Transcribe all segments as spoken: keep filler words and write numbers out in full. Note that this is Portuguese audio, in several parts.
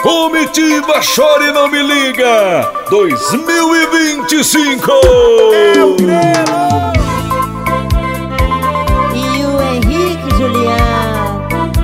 Comitiva Chore Não Me Liga dois mil e vinte e cinco. É o Grelo e o Henrique Juliano.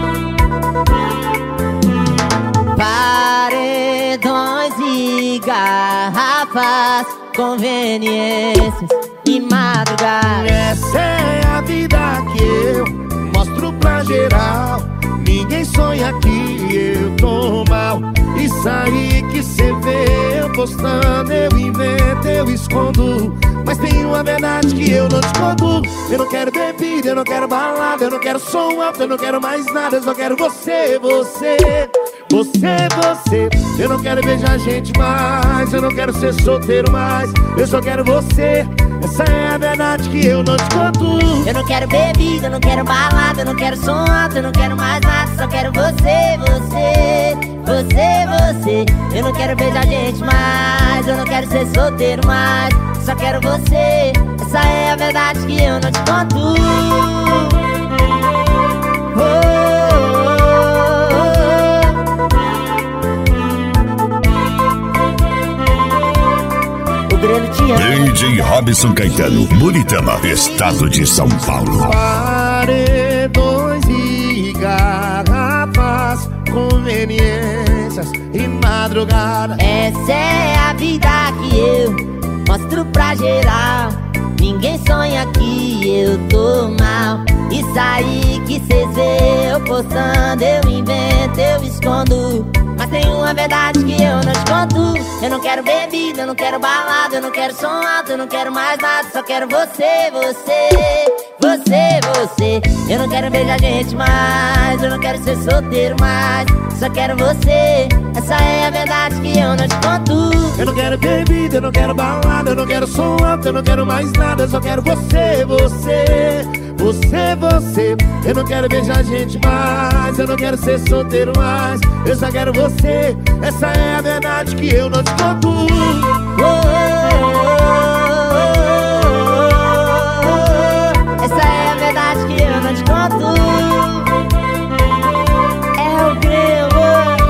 Paredões e garrafas, conveniências e madrugada. Essa é a vida que eu mostro pra geral. Ninguém sonha que eu tô mal. Isso aí que cê vê eu postando, eu invento, eu escondo. Mas tem uma verdade que eu não te conto. Eu não quero bebida, eu não quero balada, eu não quero som alto, eu não quero mais nada. Eu só quero você, você, você, você. Eu não quero beijar gente mais, eu não quero ser solteiro mais. Eu só quero você. Essa é a verdade que eu não te conto. Eu não quero bebida, eu não quero balada, eu não quero som alto, eu não quero mais nada. Só quero você, você, você, você. Eu não quero beijar gente mais, eu não quero ser solteiro mais. Só quero você. Essa é a verdade que eu não te conto. Oh, oh, oh. O Grelo te ama. D J Robson Caetano, Buritama, estado de São Paulo. Paredões e garrafas, conveniências e madrugada. Essa é a vida que eu mostro pra geral. Ninguém sonha que eu tô mal. Isso aí que cês vê eu postando, eu invento, eu escondo. Mas tem uma verdade que eu não te conto. Eu não quero bebida, eu não quero balada, eu não quero som alto, eu não quero mais nada. Só quero você, você, você, você. Eu não quero beijar gente mais, eu não quero ser solteiro mais. Só quero você. Essa é a verdade que eu não te conto. Eu não quero bebida, eu não quero balada, eu não quero som alto, eu não quero mais nada. Eu só quero você, você, você, você. Eu não quero beijar gente mais, eu não quero ser solteiro mais. Eu só quero você. Essa é a verdade que eu não te conto. Oh, oh, oh, oh, oh. Essa é a verdade que eu não te conto. É o Grelo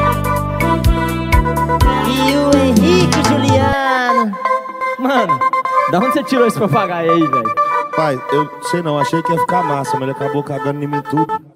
e o Henrique Juliano. Mano, da onde você tirou esse papagaio aí, velho? Pai, eu sei não, achei que ia ficar massa, mas ele acabou cagando em mim tudo.